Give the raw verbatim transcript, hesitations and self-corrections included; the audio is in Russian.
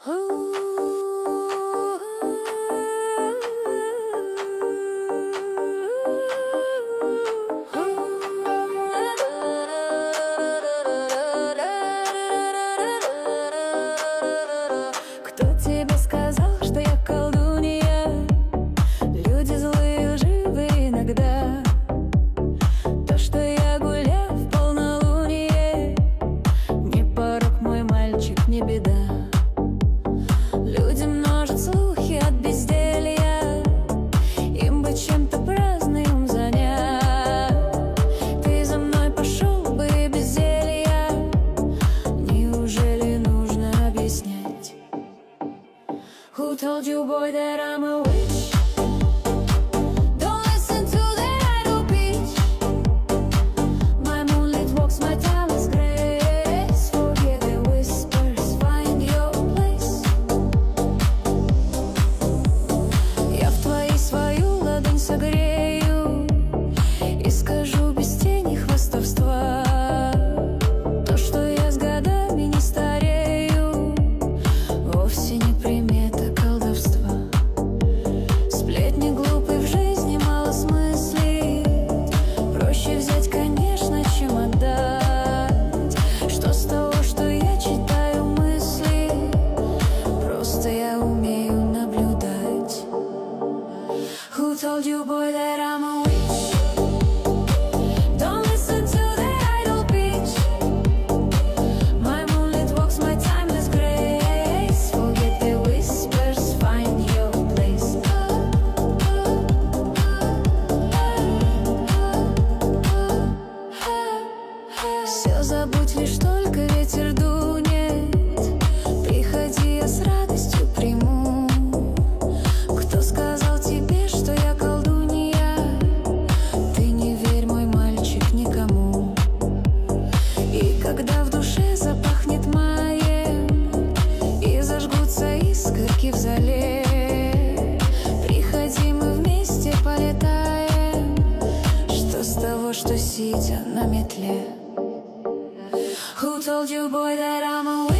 Кто тебе сказал, что я колдунья? Люди злые, лживы иногда. То, что я гуляю в полнолуние, не порок, мой мальчик, не беда. Люди множат слухи от безделья, им бы чем-то праздным занять. Ты за мной пошел бы без зелья, неужели нужно объяснять? Who told you, boy, that I'm a witch? Don't listen to that idle bitch. My moonlit walks, my timeless grace. Forget the whispers, find your place. Я в твоей свою ладонь согрею и скажу без тени хвастовства. То, что я с годами не старею, вовсе не примета колдовства. Сплетни глупы, в жизни мало смыслей. Проще взять, конечно, чем отдать. Что с того, что я читаю мысли? Просто я умею наблюдать. Who told you, boy, that I'm a witch? Don't listen to that idle bitch. My moonlit walks, my timeless grace. Forget the whispers, find your place. Все забудь, лишь только ветер дунет. Приходи, я с радостью приму. Кто сказал тебе, что я колдунья? Ты не верь, мой мальчик, никому. И когда в душе запахнет маем и зажгутся искорки в зале, приходи, мы вместе полетаем. Что с того, что сидя на метле? Who told you, boy, that I'm a